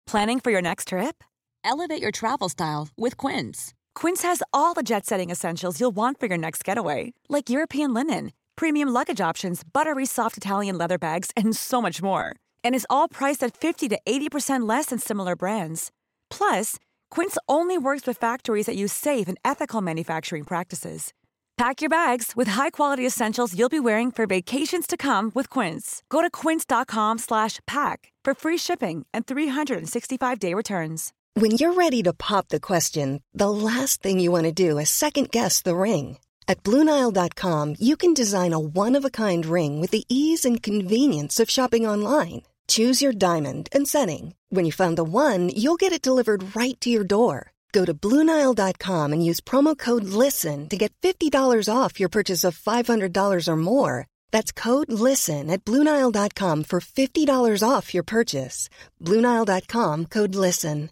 Planning for your next trip? Elevate your travel style with Quince. Quince has all the jet-setting essentials you'll want for your next getaway, like European linen, premium luggage options, buttery soft Italian leather bags, and so much more. And is all priced at 50 to 80% less than similar brands. Plus, Quince only works with factories that use safe and ethical manufacturing practices. Pack your bags with high-quality essentials you'll be wearing for vacations to come with Quince. Go to quince.com/pack for free shipping and 365-day returns. When you're ready to pop the question, the last thing you want to do is second-guess the ring. At BlueNile.com, you can design a one-of-a-kind ring with the ease and convenience of shopping online. Choose your diamond and setting. When you find the one, you'll get it delivered right to your door. Go to BlueNile.com and use promo code LISTEN to get $50 off your purchase of $500 or more. That's code LISTEN at BlueNile.com for $50 off your purchase. BlueNile.com, code LISTEN.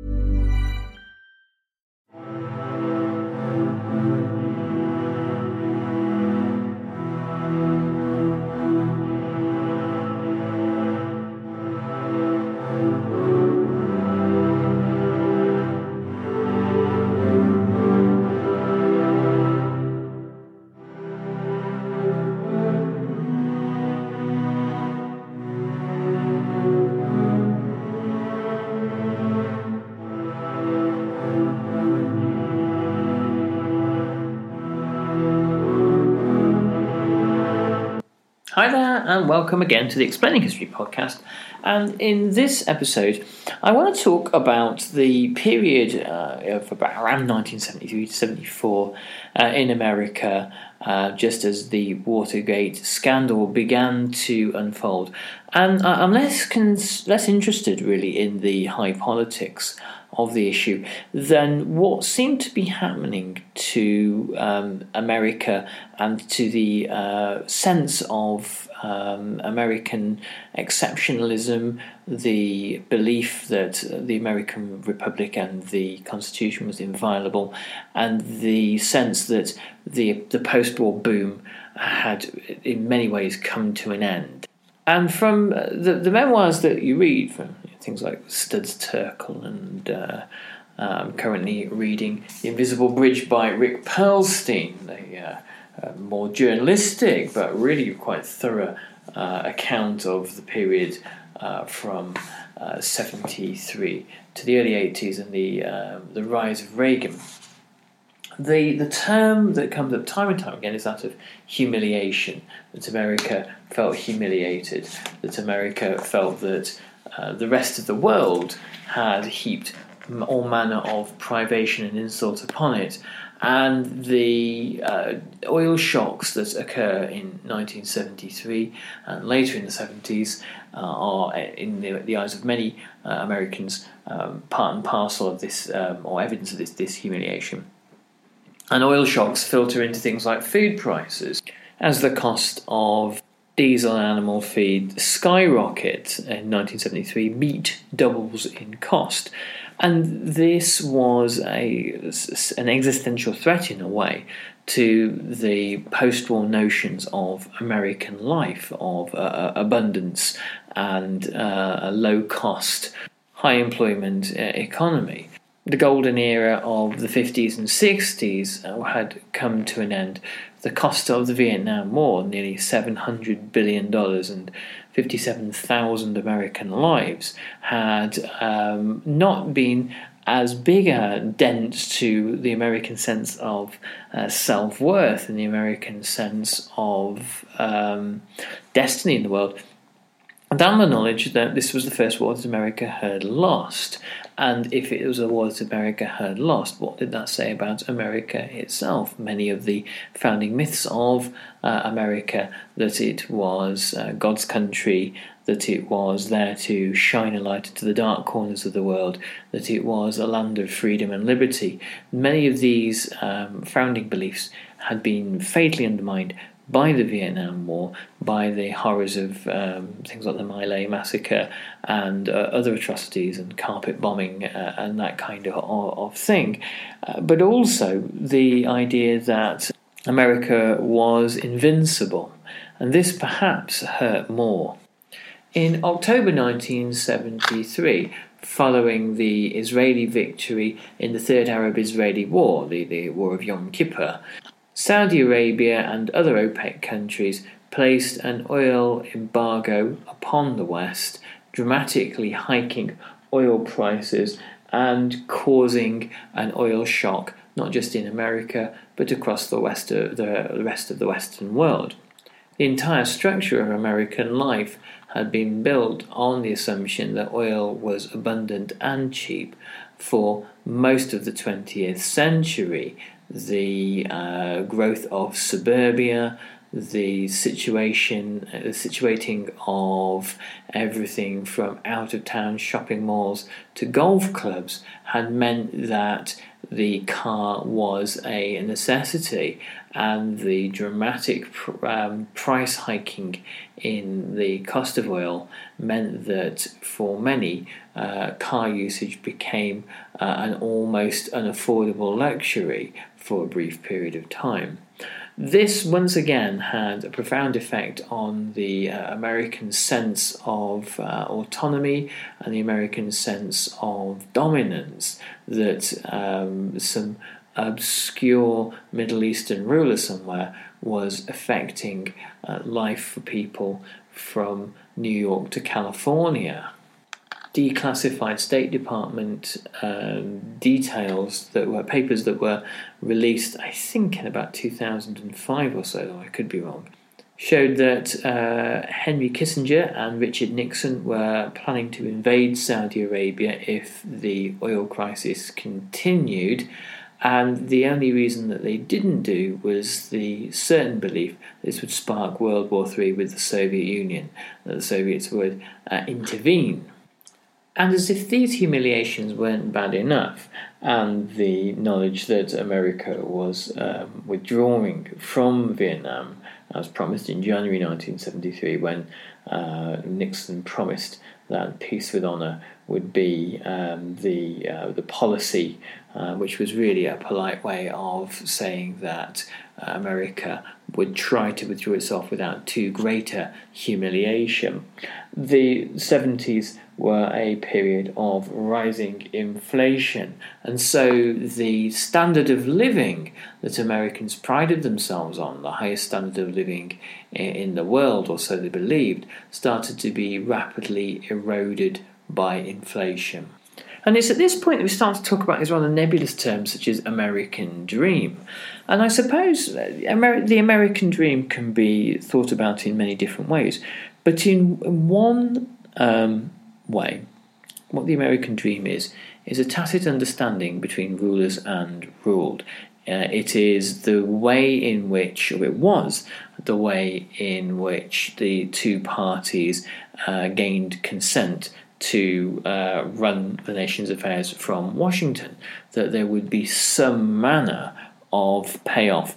Hi there, and welcome again to the Explaining History podcast. And in this episode, I want to talk about the period of around 1973 to 74 in America, just as the Watergate scandal began to unfold. And I'm less interested really in the high politics of the issue than what seemed to be happening to America and to the sense of American exceptionalism, the belief that the American Republic and the Constitution was inviolable, and the sense that the post-war boom had in many ways come to an end. And from the memoirs that you read, from things like Studs Terkel, and I'm currently reading The Invisible Bridge by Rick Perlstein, a more journalistic but really quite thorough account of the period from 73 to the early 80s and the rise of Reagan. The term that comes up time and time again is that of humiliation, that America felt humiliated, that America felt that the rest of the world had heaped all manner of privation and insult upon it, and the oil shocks that occur in 1973 and later in the 70s are, in the eyes of many Americans, part and parcel of this, or evidence of this humiliation. And oil shocks filter into things like food prices, as the cost of diesel animal feed skyrocket in 1973. Meat doubles in cost, and this was an existential threat in a way to the post-war notions of American life, of abundance and a low-cost, high-employment economy. The golden era of the 50s and 60s had come to an end. The cost of the Vietnam War, nearly $700 billion and 57,000 American lives, had not been as big a dent to the American sense of self-worth and the American sense of destiny in the world, than the knowledge that this was the first war that America had lost. And if it was a war that America had lost, what did that say about America itself? Many of the founding myths of America, that it was God's country, that it was there to shine a light into the dark corners of the world, that it was a land of freedom and liberty. Many of these founding beliefs had been fatally undermined by the Vietnam War, by the horrors of things like the My Lai massacre and other atrocities and carpet bombing and that kind of thing. But also the idea that America was invincible, and this perhaps hurt more. In October 1973, following the Israeli victory in the Third Arab-Israeli War, the War of Yom Kippur, Saudi Arabia and other OPEC countries placed an oil embargo upon the West, dramatically hiking oil prices and causing an oil shock, not just in America, but across the rest of the Western world. The entire structure of American life had been built on the assumption that oil was abundant and cheap for most of the 20th century. The growth of suburbia, the situating of everything from out-of-town shopping malls to golf clubs had meant that the car was a necessity, and the dramatic price hiking in the cost of oil meant that for many, car usage became an almost unaffordable luxury for a brief period of time. This once again had a profound effect on the American sense of autonomy and the American sense of dominance that some obscure Middle Eastern ruler somewhere was affecting life for people from New York to California. Declassified State Department details that were papers that were released, I think, in about 2005 or so, though I could be wrong, showed that Henry Kissinger and Richard Nixon were planning to invade Saudi Arabia if the oil crisis continued, and the only reason that they didn't do was the certain belief this would spark World War III with the Soviet Union, that the Soviets would intervene. And as if these humiliations weren't bad enough, and the knowledge that America was withdrawing from Vietnam, as promised in January 1973, when Nixon promised that peace with honour would be the policy, which was really a polite way of saying that America would try to withdraw itself without too great a humiliation. The 70s were a period of rising inflation, and so the standard of living that Americans prided themselves on, the highest standard of living in the world, or so they believed, started to be rapidly eroded by inflation. And it's at this point that we start to talk about these rather nebulous terms such as American dream. And I suppose the American dream can be thought about in many different ways. But in one way, what the American dream is a tacit understanding between rulers and ruled. It is the way in which, or it was the way in which the two parties gained consent to run the nation's affairs from Washington, that there would be some manner of payoff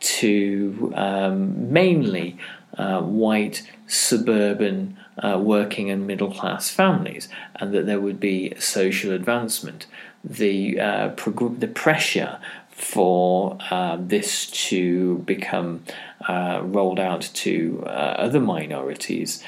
to mainly white suburban working and middle class families, and that there would be social advancement. The pressure for this to become rolled out to other minorities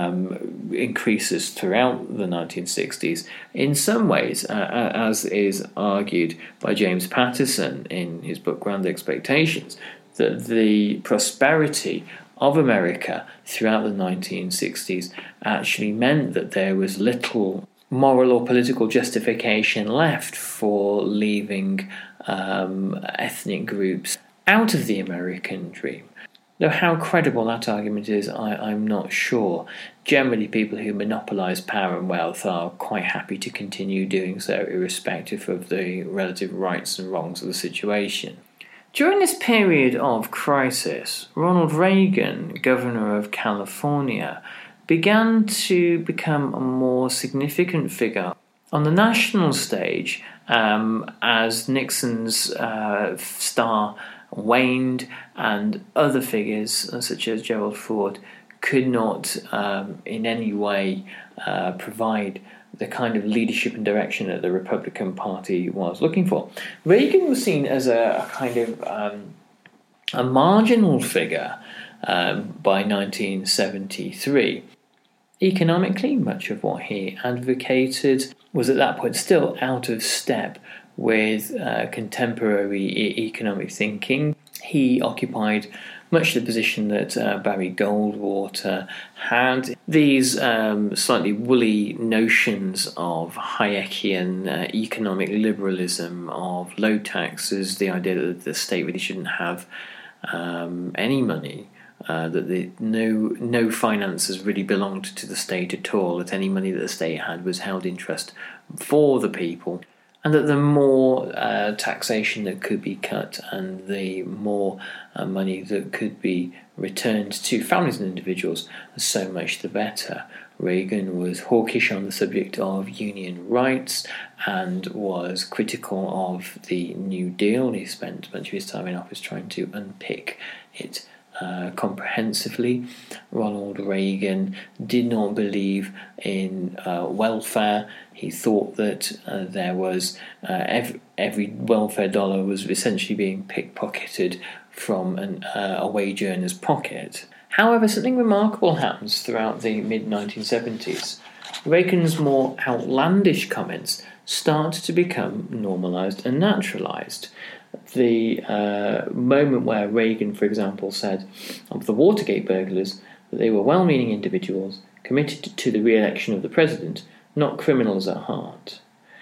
increases throughout the 1960s. In some ways, as is argued by James Patterson in his book Grand Expectations, that the prosperity of America throughout the 1960s actually meant that there was little moral or political justification left for leaving ethnic groups out of the American dream. Though how credible that argument is, I'm not sure. Generally, people who monopolise power and wealth are quite happy to continue doing so, irrespective of the relative rights and wrongs of the situation. During this period of crisis, Ronald Reagan, governor of California, began to become a more significant figure on the national stage as Nixon's star waned and other figures such as Gerald Ford could not in any way provide the kind of leadership and direction that the Republican Party was looking for. Reagan was seen as a kind of a marginal figure by 1973. economically, much of what he advocated was at that point still out of step with contemporary economic thinking. He occupied much the position that Barry Goldwater had. These slightly woolly notions of Hayekian economic liberalism, of low taxes, the idea that the state really shouldn't have any money, that no finances really belonged to the state at all, that any money that the state had was held in trust for the people, and that the more taxation that could be cut and the more money that could be returned to families and individuals, so much the better. Reagan was hawkish on the subject of union rights and was critical of the New Deal. He spent a bunch of his time in office trying to unpick it comprehensively. Ronald Reagan did not believe in welfare. He thought that there was every welfare dollar was essentially being pickpocketed from a wage earner's pocket. However, something remarkable happens throughout the mid-1970s. Reagan's more outlandish comments start to become normalised and naturalised. The moment where Reagan, for example, said of the Watergate burglars that they were well-meaning individuals committed to the re-election of the president, not criminals at heart.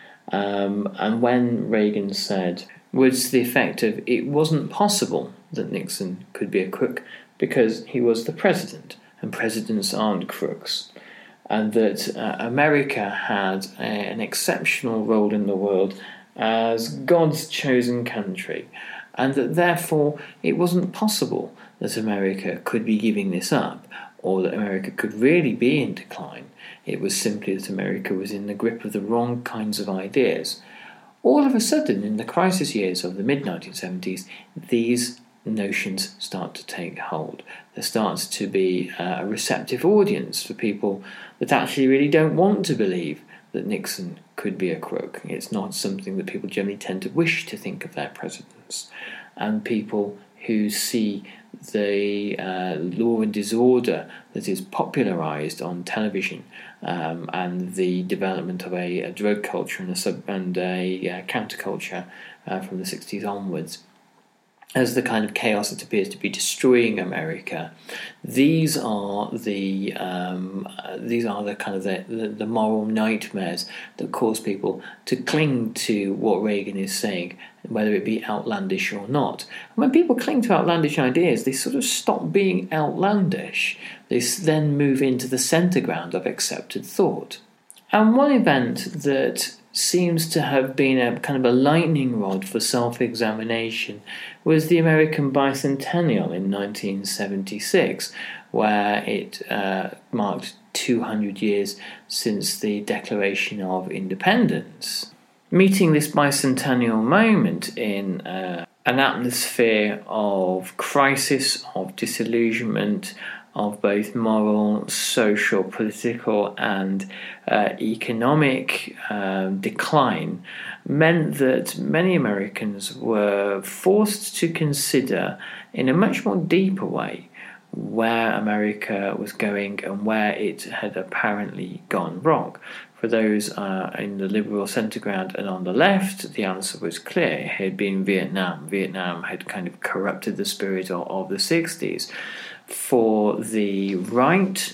And when Reagan said words to the effect of it wasn't possible that Nixon could be a crook because he was the president and presidents aren't crooks, and that America had an exceptional role in the world as God's chosen country, and that therefore it wasn't possible that America could be giving this up, or that America could really be in decline. It was simply that America was in the grip of the wrong kinds of ideas. All of a sudden, in the crisis years of the mid-1970s, these notions start to take hold. There starts to be a receptive audience for people that actually really don't want to believe that Nixon could be a crook. It's not something that people generally tend to wish to think of their presidents. And people who see the law and disorder that is popularised on television and the development of a drug culture and a counterculture from the 60s onwards as the kind of chaos that appears to be destroying America. These are the kind of the moral nightmares that cause people to cling to what Reagan is saying, whether it be outlandish or not. And when people cling to outlandish ideas, they sort of stop being outlandish. They then move into the centre ground of accepted thought. And one event that seems to have been a kind of a lightning rod for self-examination was the American Bicentennial in 1976, where it marked 200 years since the Declaration of Independence. Meeting this bicentennial moment in an atmosphere of crisis, of disillusionment, of both moral, social, political and economic decline meant that many Americans were forced to consider in a much more deeper way where America was going and where it had apparently gone wrong. For those in the liberal centre ground and on the left, the answer was clear. It had been Vietnam. Vietnam had kind of corrupted the spirit of the 60s. For the right,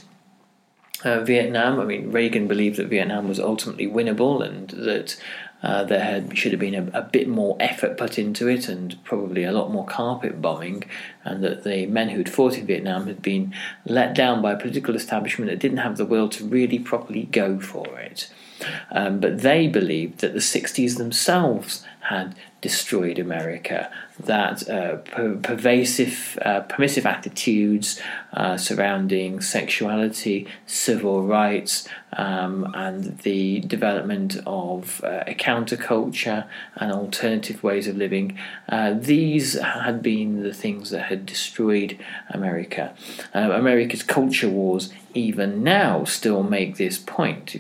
Vietnam, Reagan believed that Vietnam was ultimately winnable and that should have been a bit more effort put into it and probably a lot more carpet bombing, and that the men who'd fought in Vietnam had been let down by a political establishment that didn't have the will to really properly go for it. But they believed that the 60s themselves had destroyed America, that permissive attitudes surrounding sexuality, civil rights, and the development of a counterculture and alternative ways of living, these had been the things that had destroyed America. America's culture wars even now still make this point.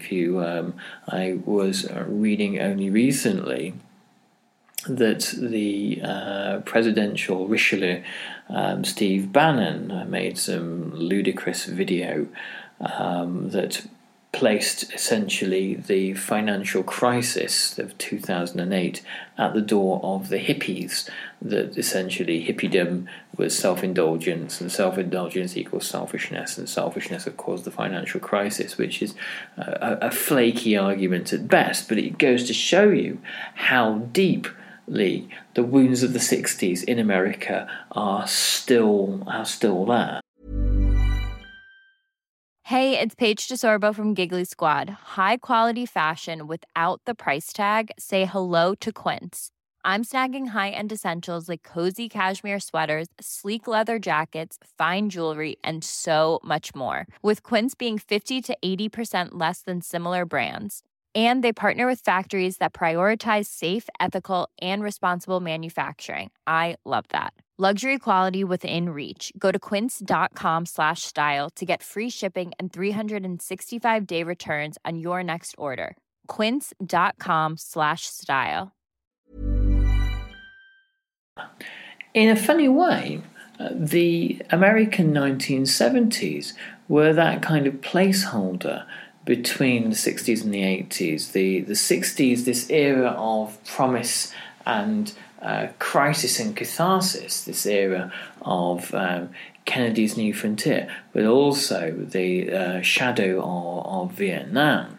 I was reading only recently that the presidential Richelieu, Steve Bannon, made some ludicrous video that placed essentially the financial crisis of 2008 at the door of the hippies, that essentially hippiedom was self-indulgence, and self-indulgence equals selfishness, and selfishness have caused the financial crisis, which is a flaky argument at best, but it goes to show you how deeply the wounds of the 60s in America are still there. Hey, it's Paige DeSorbo from Giggly Squad. High quality fashion without the price tag. Say hello to Quince. I'm snagging high-end essentials like cozy cashmere sweaters, sleek leather jackets, fine jewelry, and so much more. With Quince being 50 to 80% less than similar brands. And they partner with factories that prioritize safe, ethical, and responsible manufacturing. I love that. Luxury quality within reach. Go to quince.com/style to get free shipping and 365-day returns on your next order. Quince.com/style. In a funny way, the American 1970s were that kind of placeholder between the 60s and the 80s. The 60s, this era of promise and crisis and catharsis, this era of Kennedy's New Frontier, but also the shadow of Vietnam,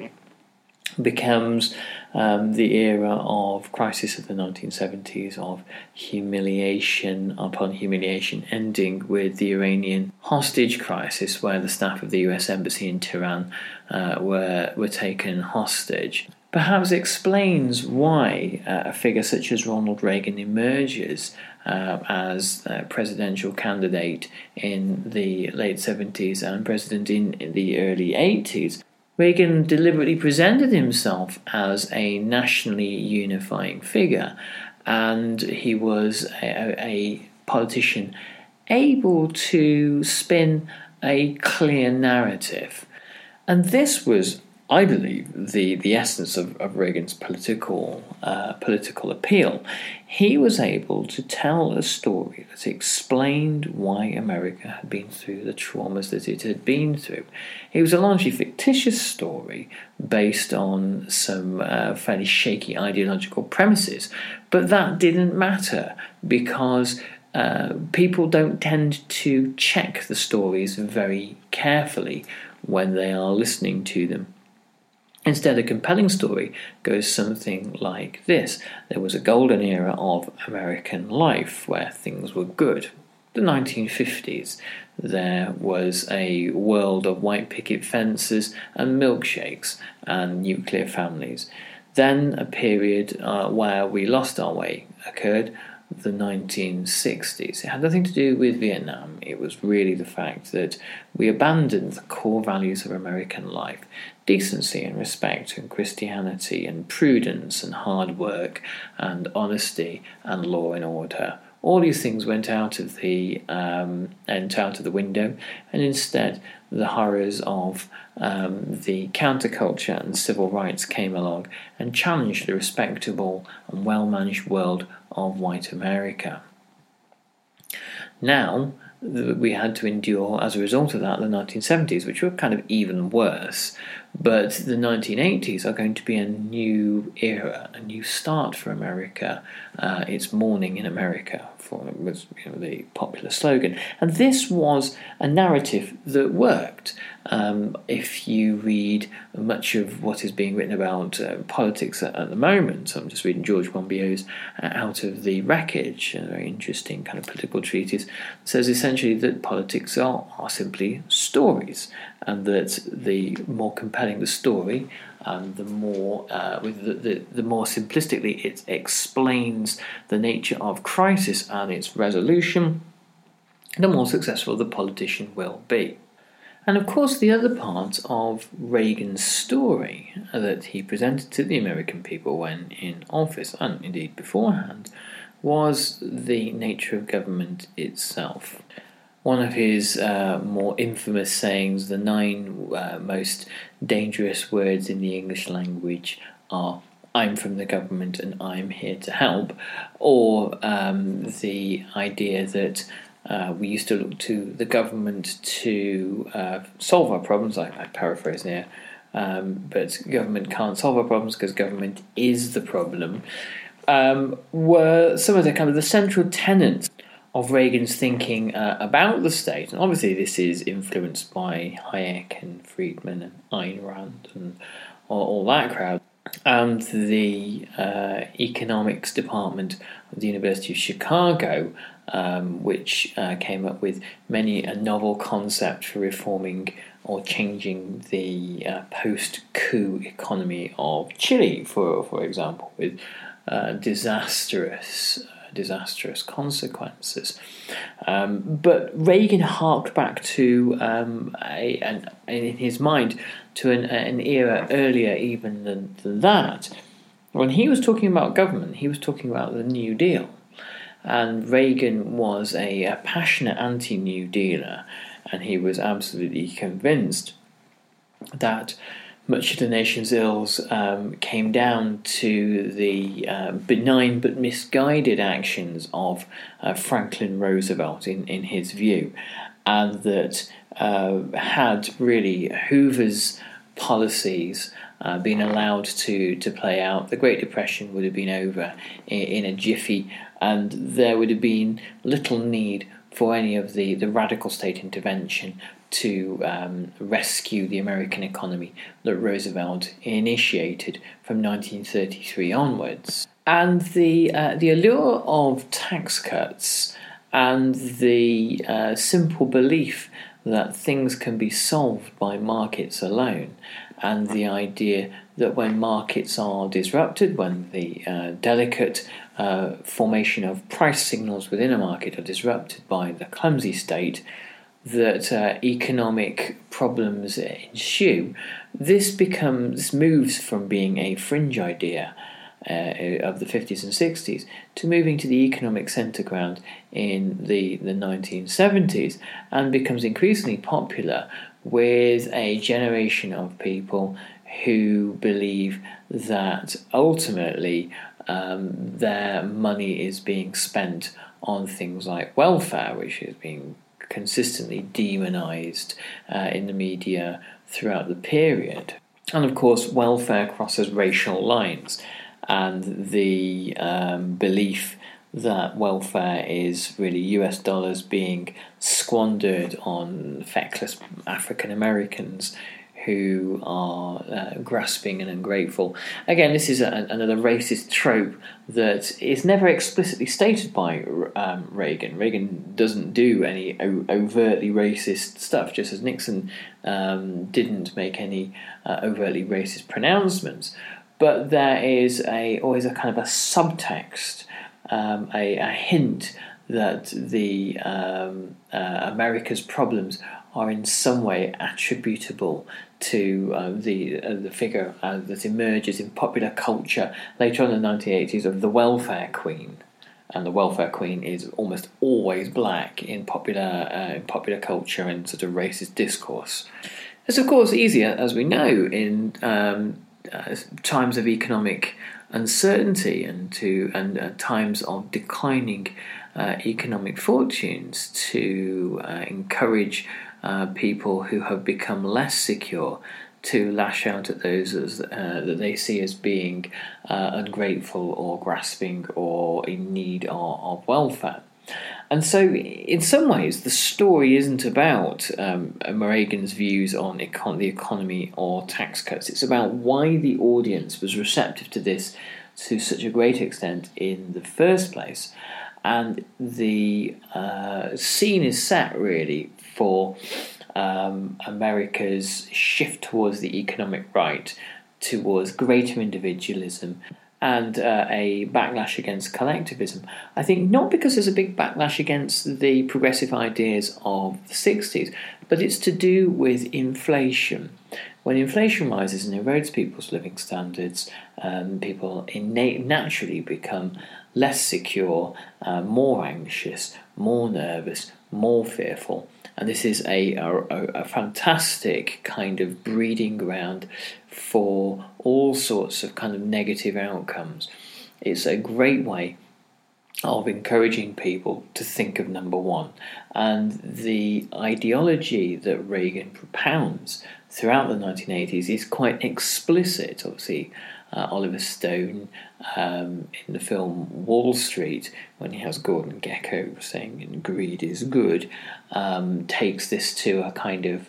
becomes the era of crisis of the 1970s, of humiliation upon humiliation, ending with the Iranian hostage crisis, where the staff of the US Embassy in Tehran were taken hostage. Perhaps explains why a figure such as Ronald Reagan emerges as a presidential candidate in the late 70s and president in the early 80s. Reagan deliberately presented himself as a nationally unifying figure, and he was a politician able to spin a clear narrative. And this was, I believe, the essence of Reagan's political appeal. He was able to tell a story that explained why America had been through the traumas that it had been through. It was a largely fictitious story based on some fairly shaky ideological premises, but that didn't matter because people don't tend to check the stories very carefully when they are listening to them. Instead, a compelling story goes something like this. There was a golden era of American life where things were good. The 1950s. There was a world of white picket fences and milkshakes and nuclear families. Then a period where we lost our way occurred, the 1960s. It had nothing to do with Vietnam. It was really the fact that we abandoned the core values of American life: decency and respect and Christianity and prudence and hard work and honesty and law and order. All these things went out of the window, and instead the horrors of the counterculture and civil rights came along and challenged the respectable and well-managed world of white America. Now, we had to endure, as a result of that, the 1970s, which were kind of even worse. But the 1980s are going to be a new era, a new start for America. It's morning in America, was the popular slogan. And this was a narrative that worked. If you read much of what is being written about politics at the moment, I'm just reading George Monbiot's Out of the Wreckage, a very interesting kind of political treatise, says essentially that politics are simply stories, and that the more compelling the story, the more the more simplistically it explains the nature of crisis and its resolution, the more successful the politician will be. And of course, the other part of Reagan's story that he presented to the American people when in office, and indeed beforehand, was the nature of government itself. One of his more infamous sayings, the 9 most dangerous words in the English language are "I'm from the government and I'm here to help," or the idea that we used to look to the government to solve our problems. I paraphrase here, but government can't solve our problems because government is the problem. Were some of the kind of the central tenets of Reagan's thinking about the state. And obviously this is influenced by Hayek and Friedman and Ayn Rand and all that crowd. And the economics department of the University of Chicago, which came up with many a novel concept for reforming or changing the post-coup economy of Chile, for example, with disastrous consequences. But Reagan harked back to, in his mind, to an era earlier even than that. When he was talking about government, he was talking about the New Deal. And Reagan was a passionate anti-New Dealer, and he was absolutely convinced that much of the nation's ills came down to the benign but misguided actions of Franklin Roosevelt, in his view, and that had really Hoover's policies been allowed to play out, the Great Depression would have been over in a jiffy, and there would have been little need for any of the radical state intervention to rescue the American economy that Roosevelt initiated from 1933 onwards. And the allure of tax cuts and the simple belief that things can be solved by markets alone, and the idea that when markets are disrupted, when the delicate formation of price signals within a market are disrupted by the clumsy state, that economic problems ensue. This moves from being a fringe idea of the 50s and 60s to moving to the economic centre ground in the 1970s, and becomes increasingly popular with a generation of people who believe that ultimately their money is being spent on things like welfare, which is being consistently demonised in the media throughout the period. And of course, welfare crosses racial lines, and the belief that welfare is really US dollars being squandered on feckless African Americans who are grasping and ungrateful. Again, this is another racist trope that is never explicitly stated by Reagan. Reagan doesn't do any overtly racist stuff, just as Nixon didn't make any overtly racist pronouncements. But there is always a kind of a subtext, a hint that the America's problems are in some way attributable to the figure that emerges in popular culture later on in the 1980s of the welfare queen. And the welfare queen is almost always black in popular culture and sort of racist discourse. It's of course easier, as we know, in times of economic uncertainty and times of declining economic fortunes to encourage people who have become less secure to lash out at those that they see as being ungrateful or grasping or in need of welfare. And so, in some ways, the story isn't about Reagan's views on the economy or tax cuts. It's about why the audience was receptive to this to such a great extent in the first place. And the scene is set, really, for America's shift towards the economic right, towards greater individualism, and a backlash against collectivism. I think not because there's a big backlash against the progressive ideas of the 60s, but it's to do with inflation. When inflation rises and erodes people's living standards, people naturally become less secure, more anxious, more nervous, more fearful. And this is a fantastic kind of breeding ground for all sorts of kind of negative outcomes. It's a great way of encouraging people to think of number one. And the ideology that Reagan propounds throughout the 1980s is quite explicit. Obviously, Oliver Stone in the film Wall Street, when he has Gordon Gekko saying greed is good, takes this to a kind of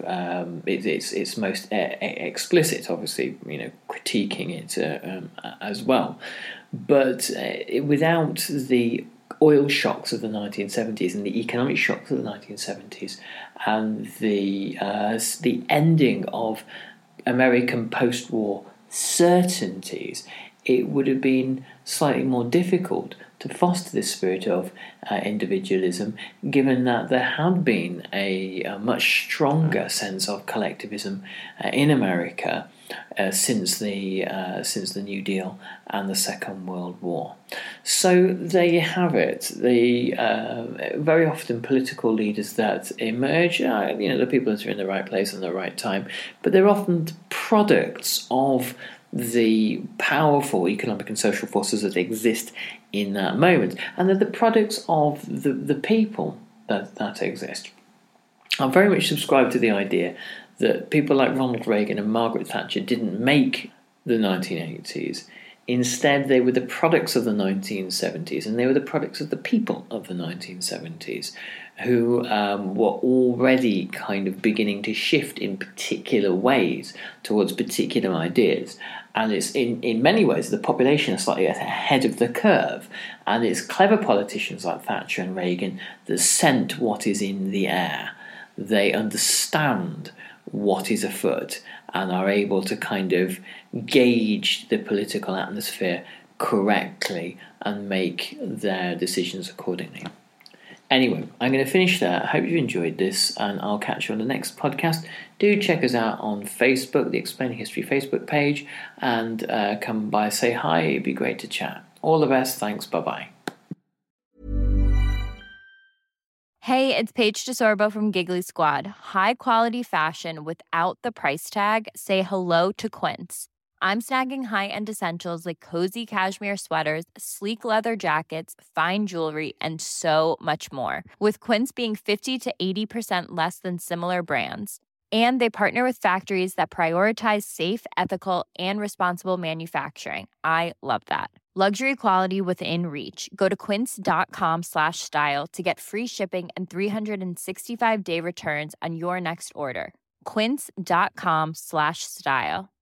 it's most explicit, obviously, critiquing it as well. But without the oil shocks of the 1970s and the economic shocks of the 1970s and the ending of American post-war certainties, it would have been slightly more difficult to foster this spirit of individualism, given that there had been a much stronger sense of collectivism in America since the New Deal and the Second World War. So there you have it. The very often political leaders that emerge, the people that are in the right place and the right time, but they're often products of the powerful economic and social forces that exist in that moment, and they're the products of the people that exist. I very much subscribe to the idea that people like Ronald Reagan and Margaret Thatcher didn't make the 1980s. Instead, they were the products of the 1970s, and they were the products of the people of the 1970s, who were already kind of beginning to shift in particular ways towards particular ideas. And it's in many ways the population is slightly ahead of the curve, and it's clever politicians like Thatcher and Reagan that scent what is in the air. They understand what is afoot and are able to kind of gauge the political atmosphere correctly and make their decisions accordingly. Anyway, I'm going to finish there. I hope you enjoyed this, and I'll catch you on the next podcast. Do check us out on Facebook, the Explaining History Facebook page, and come by, say hi. It'd be great to chat. All the best. Thanks. Bye-bye. Hey, it's Paige DeSorbo from Giggly Squad. High quality fashion without the price tag. Say hello to Quince. I'm snagging high-end essentials like cozy cashmere sweaters, sleek leather jackets, fine jewelry, and so much more. With Quince being 50 to 80% less than similar brands. And they partner with factories that prioritize safe, ethical, and responsible manufacturing. I love that. Luxury quality within reach. Go to quince.com/style to get free shipping and 365-day returns on your next order. Quince.com/style.